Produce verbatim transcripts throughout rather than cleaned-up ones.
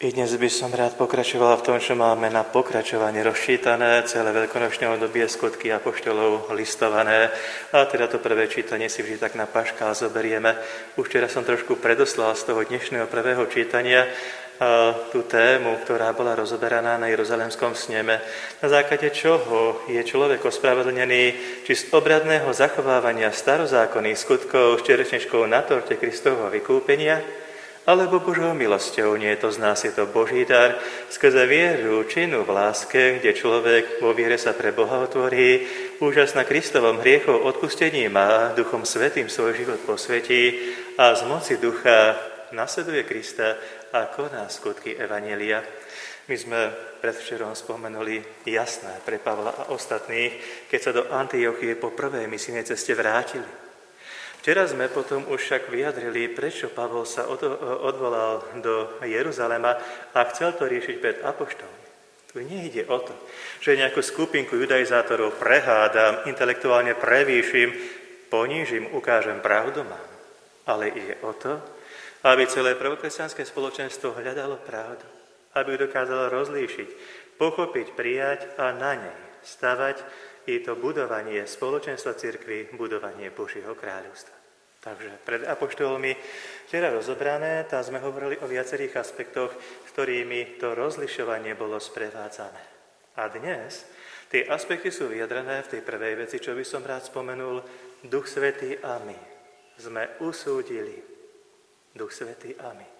I dnes by som rád pokračoval v tom, čo máme na pokračovanie rozčítané, celé veľkonočné obdobie Skutky apoštolov listované. A teda to prvé čítanie si vždy tak na paškál zoberieme. Už včera som trošku predoslal z toho dnešného prvého čítania a tú tému, ktorá bola rozoberaná na Jeruzalemskom sneme. Na základe čoho je človek ospravedlnený, či z obradného zachovávania starozákonných skutkov s čerešničkou na torte Kristovho vykúpenia, alebo Božou milosťou, nie je to z nás, je to Boží dar, skrze vieru, činu v láske, kde človek vo viere sa pre Boha otvorí, úžasná Kristovom hriechov odpustení má, Duchom Svätým svoj život posvetí a z moci Ducha nasleduje Krista a koná skutky Evanjelia. My sme predvčerom spomenuli jasné pre Pavla a ostatných, keď sa do Antiochie po prvej misijnej ceste vrátili. Včera sme potom už však vyjadrili, prečo Pavol sa odvolal do Jeruzalema a chcel to riešiť pred apoštolmi. Tu nejde o to, že nejakú skupinku judaizátorov prehádam, intelektuálne prevýšim, ponížim, ukážem pravdu mám. Ale ide o to, aby celé prvokresťanské spoločenstvo hľadalo pravdu, aby ju dokázalo rozlíšiť, pochopiť, prijať a na nej stavať. Je to budovanie spoločenstva cirkvi, budovanie Božieho kráľovstva. Takže pred apoštolmi včera rozobrané, tam sme hovorili o viacerých aspektoch, s ktorými to rozlišovanie bolo sprevádzané. A dnes tie aspekty sú vyjadrené v tej prvej veci, čo by som rád spomenul, Duch Svätý a my. Sme usúdili. Duch Svätý a my.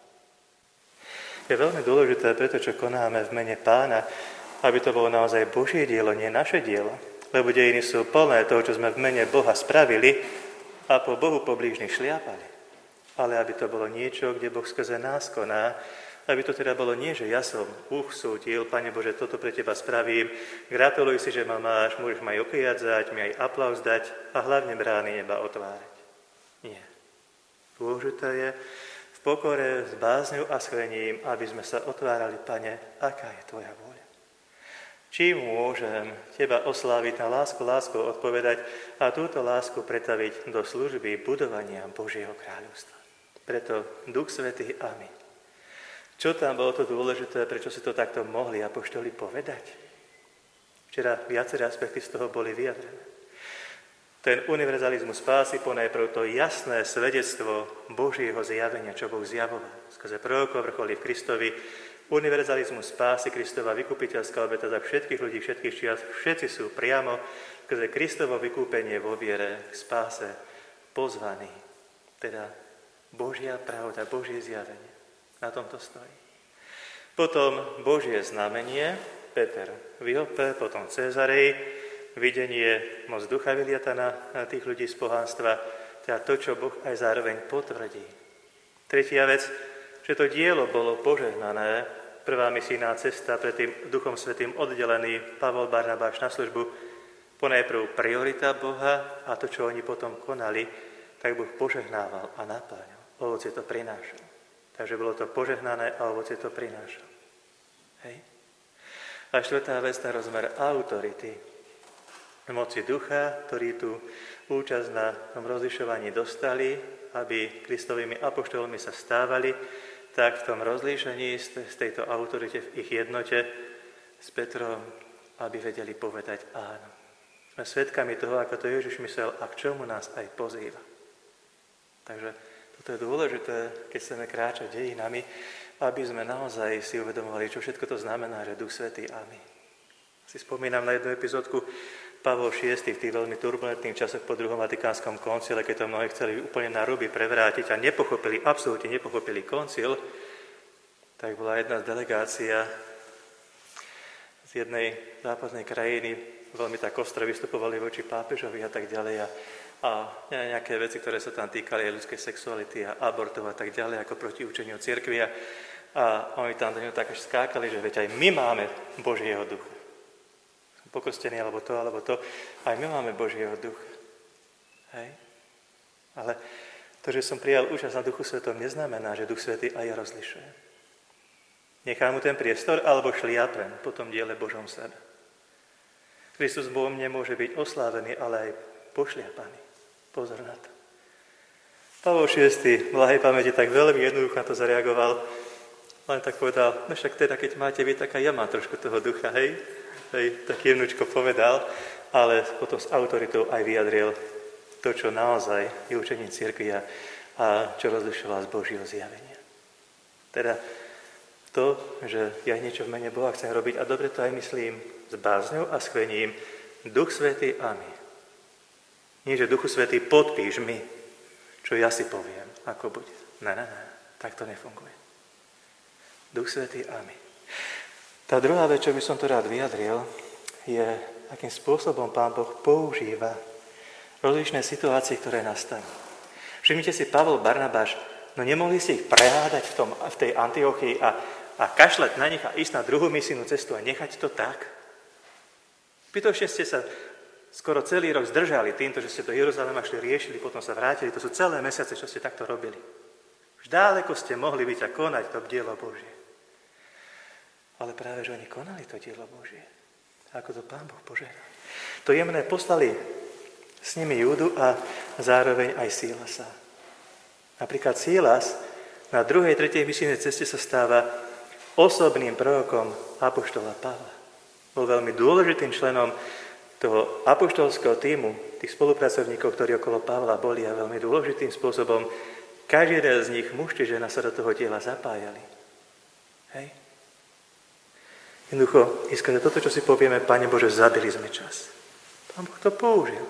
Je veľmi dôležité preto, čo konáme v mene Pána, aby to bolo naozaj Božie dielo, nie naše dielo. Lebo dejiny sú plné toho, čo sme v mene Boha spravili a po Bohu poblížnych šliapali. Ale aby to bolo niečo, kde Boh skrze nás koná, aby to teda bolo nie, že ja som usúdil, Pane Bože, toto pre teba spravím, gratuluj si, že ma máš, môžeš ma aj opiadzať, mi aj aplauz dať a hlavne brány neba otvárať. Nie. Dôležité je v pokore, s bázňou a schvením, aby sme sa otvárali, Pane, aká je tvoja vôľa. Čím môžem teba osláviť na lásku, lásku odpovedať a túto lásku pretaviť do služby budovania Božieho kráľovstva. Preto Duch Svätý a my. Čo tam bolo to dôležité, prečo si to takto mohli apoštoli povedať? Včera viaceré aspekty z toho boli vyjadrené. Ten univerzalizmus spásy, ponajprv to jasné svedectvo Božieho zjavenia, čo Boh zjavoval. Skrze prorokov vrcholí v Kristovi, univerzalizmus spásy, Kristova vykupiteľská obeta za všetkých ľudí, všetkých čias, všetci sú priamo skrze Kristovo vykúpenie vo viere k spáse pozvaní. Teda Božia pravda, Božie zjavenie. Na tomto stojí. Potom Božie znamenie, Peter v Joppe, potom Cezarej, videnie moc ducha vyliata na tých ľudí z pohánstva, teda to, čo Boh aj zároveň potvrdí. Tretia vec, že to dielo bolo požehnané, prvá misijná cesta pred tým Duchom Svätým oddelený Pavol Barnabáš na službu, ponajprv priorita Boha a to, čo oni potom konali, tak Boh požehnával a napáňal. Ovocie to prinášal. Takže bolo to požehnané a ovocie to prinášal. Hej. A štvrtá vec, ten rozmer autority, moci ducha, ktorí tu účasť na tom rozlišovaní dostali, aby Kristovými apoštolmi sa stávali, tak v tom rozlíšení z tejto autorite v ich jednote s Petrom, aby vedeli povedať áno. Sme svedkami toho, ako to Ježiš myslel a k čomu nás aj pozýva. Takže toto je dôležité, keď chceme kráčať dejinami, aby sme naozaj si uvedomovali, čo všetko to znamená, že Duch Svätý a my. Si spomínam na jednu epizódku, Pavol šiesty v tých veľmi turbulentných časoch po druhom Vatikánskom koncile, keď to mnohí chceli úplne na ruby prevrátiť a nepochopili, absolútne nepochopili koncil, tak bola jedna z delegácia z jednej západnej krajiny, veľmi tak ostro vystupovali voči pápežovi a tak ďalej a, a nejaké veci, ktoré sa tam týkali aj ľudskej sexuality a abortov a tak ďalej, ako proti učeniu cirkvi a, a oni tam do ňu tak až skákali, že veď aj my máme Božieho ducha. Pokrstený, alebo to, alebo to. Aj my máme Božieho ducha. Hej? Ale to, že som prijal účasť na Duchu Svetom, neznamená, že Duch Svätý aj rozlišuje. Nechám mu ten priestor, alebo šliapem po tom diele Božom sebe. Kristus vo mne môže byť oslávený, ale aj pošliapaný. Pozor na to. Pavol šiesty v blahej pamäti tak veľmi jednoducho na to zareagoval. Len tak povedal, no však teda, keď máte vy, tak aj ja mám trošku toho ducha, hej? Hej, tak jemnučko povedal, ale potom s autoritou aj vyjadril to, čo naozaj je učenie cirkvi a, a čo rozlišoval z Božieho zjavenia. Teda to, že ja niečo v mene Boha chcem robiť a dobre to aj myslím s bázňou a schvením, Duch Svätý a my. Nie, že Duchu Svätý podpíš mi, čo ja si poviem, ako bude. Ne, ne, ne, tak to nefunguje. Duch Svätý a my. Tá druhá vec, čo by som to rád vyjadril, je, akým spôsobom Pán Boh používa rozličné situácie, ktoré nastanú. Všimnite si, Pavol, Barnabáš, no nemohli si ich prehádať v, tom, v tej Antiochii a, a kašľať na nich a ísť na druhú misijnú cestu a nechať to tak? Pýtovšie ste sa skoro celý rok zdržali týmto, že ste do Jeruzalema šli, riešili, potom sa vrátili. To sú celé mesiace, čo ste takto robili. Už ďaleko ste mohli byť a konať to dielo Božie. Ale práve, že oni konali to dielo Božie. Ako to Pán Boh požehná. To jemné poslali s nimi Júdu a zároveň aj Sílasa. Napríklad Sílas na druhej, tretej misijnej ceste sa stáva osobným prorokom apoštola Pavla. Bol veľmi dôležitým členom toho apoštolského tímu, tých spolupracovníkov, ktorí okolo Pavla boli a veľmi dôležitým spôsobom každý jeden z nich, muž či žena, sa do toho diela zapájali. Hej? Jednoducho, iskade toto, čo si povieme, Pane Bože, zabili sme čas. Pán Boh to použil.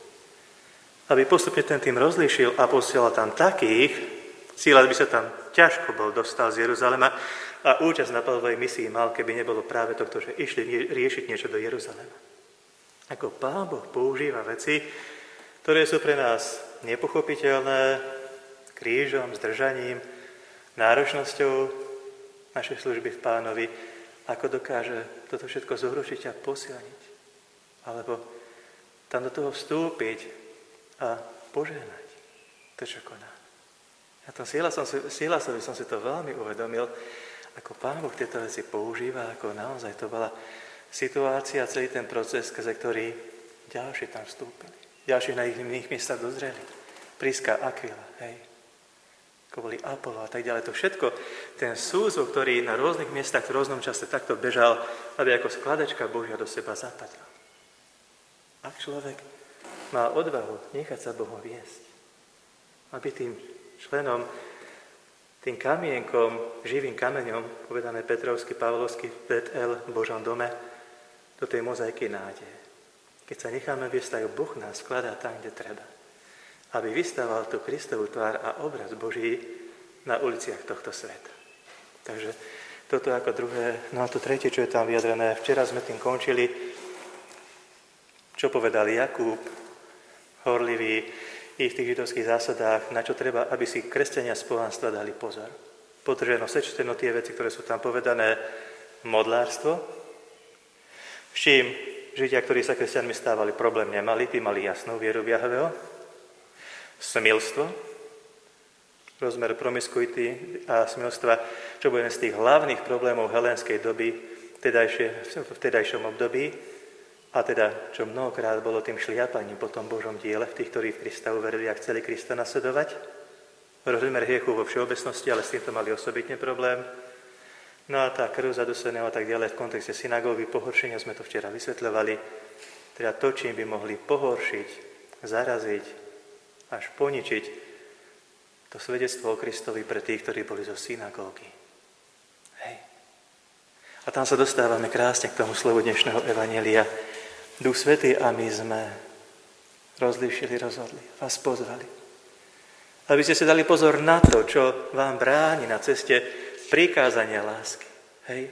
Aby postupne ten tým rozlíšil a posielal tam takých, Sílas by sa tam ťažko bol dostal z Jeruzalema a účasť na Pavlovej misii mal, keby nebolo práve tohto, že išli riešiť niečo do Jeruzalema. Ako Pán Boh používa veci, ktoré sú pre nás nepochopiteľné, krížom, zdržaním, náročnosťou našej služby v Pánovi, ako dokáže toto všetko zohrušiť a posilniť. Alebo tam do toho vstúpiť a požehnať to, čo koná. A tom Sílasovi som si to veľmi uvedomil, ako Pán Boh tieto veci používa, ako naozaj to bola situácia, celý ten proces, skrze ktorý ďalší tam vstúpili. Ďalší na iných miestach dozreli. Priska, Aquila, hej. Ako boli Apollo a tak ďalej. To všetko, ten súzvuk, ktorý na rôznych miestach v rôznom čase takto bežal, aby ako skladačka Božia do seba zapadla. Ak človek má odvahu nechať sa Bohom viesť, aby tým členom, tým kamienkom, živým kameňom, povedané Petrovsky, Pavlovsky, Betel, v Božom dome, do tej mozaiky nádeje. Keď sa necháme viesť, tak Boh nás skladá tam, kde treba. Aby vystával tú Kristovú tvár a obraz Boží na uliciach tohto sveta. Takže toto ako druhé. No a to tretie, čo je tam vyjadrené, včera sme tým končili, čo povedal Jakub, horlivý, i v tých židovských zásadách, na čo treba, aby si kresťania z pohanstva dali pozor. Potrženo, sečteno tie veci, ktoré sú tam povedané, modlárstvo, s čím Židia, ktorí sa kresťanmi stávali, problém nemali, tí mali jasnú vieru v Jahveho, smilstvo, rozmer promiskuity a smilstva, čo bude z tých hlavných problémov helénskej doby, v tedajšom období, a teda, čo mnohokrát bolo tým šliapaním po tom Božom diele, v tých, ktorí v Krista uverili a chceli Krista nasledovať. Rozmer hriechu vo všeobecnosti, ale s týmto mali osobitne problém. No a tá krv zaduseného a tak ďalej v kontexte synagógy, pohoršenia sme to včera vysvetľovali. Teda to, čím by mohli pohoršiť, zaraziť, až poničiť to svedectvo o Kristovi pre tých, ktorí boli zo synagógy. Hej. A tam sa dostávame krásne k tomu slovu dnešného evanjelia. Duch Svätý a my sme rozlíšili, rozhodli, vás pozvali. Aby ste si dali pozor na to, čo vám bráni na ceste prikázania lásky. Hej?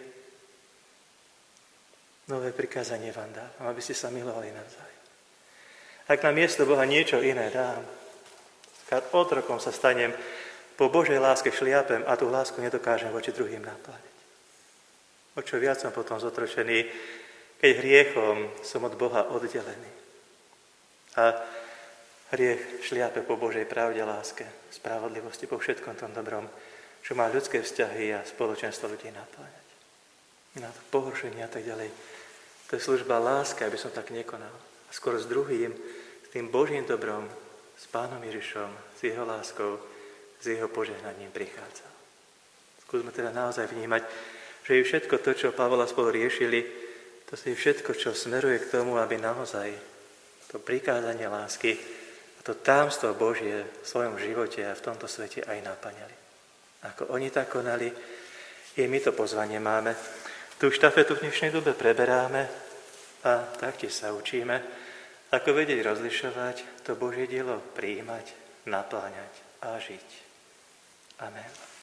Nové prikázanie vám dávam, aby ste sa milovali navzájom. Ak na miesto Boha niečo iné dám, keď otrokom sa stanem, po Božej láske šliapem a tú lásku nedokážem voči druhým naplániť. O čo viac som potom zotročený, keď hriechom som od Boha oddelený. A hriech šliape po Božej pravde, láske, spravodlivosti, po všetkom tom dobrom, čo má ľudské vzťahy a spoločenstvo ľudí napájať. Na to pohoršenie a tak ďalej. To je služba láske, aby som tak nekonal. A skôr s druhým, s tým Božím dobrom, s Pánom Ježišom, s jeho láskou, s jeho požehnaním prichádzal. Skúsme teda naozaj vnímať, že je všetko to, čo Pavol a spolu riešili, to je všetko, čo smeruje k tomu, aby naozaj to prikázanie lásky a to tajomstvo Božie v svojom živote a v tomto svete aj naplňali. Ako oni tak konali, i my to pozvanie máme. Tú štafetu v dnešnej dobe preberáme a taktiež sa učíme, ako vedieť rozlišovať, to Božie dielo prijímať, napláňať a žiť. Amen.